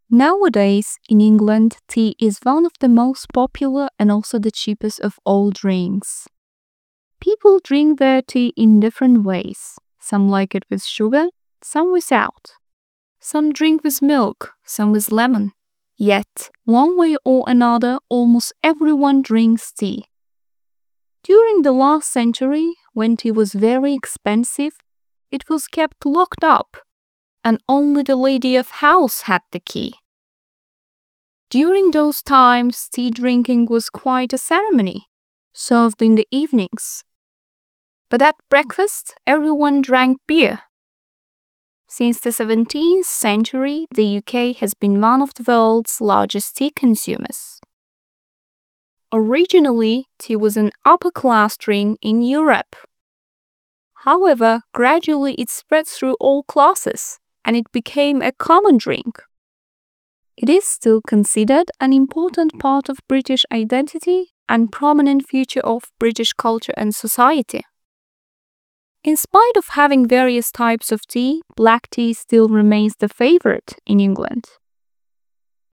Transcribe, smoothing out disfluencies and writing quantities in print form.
Nowadays, in England, tea is one of the most popular and also the cheapest of all drinks. People drink their tea in different ways. Some like it with sugar, some without. Some drink with milk, some with lemon. Yet, one way or another, almost everyone drinks tea. During the last century, when tea was very expensive, it was kept locked up, and only the lady of house had the key. During those times, tea drinking was quite a ceremony, served in the evenings. But at breakfast, everyone drank beer. Since the 17th century, the UK has been one of the world's largest tea consumers. Originally, tea was an upper-class drink in Europe. However, gradually it spread through all classes, and it became a common drink. It is still considered an important part of British identity and prominent feature of British culture and society. In spite of having various types of tea, black tea still remains the favorite in England.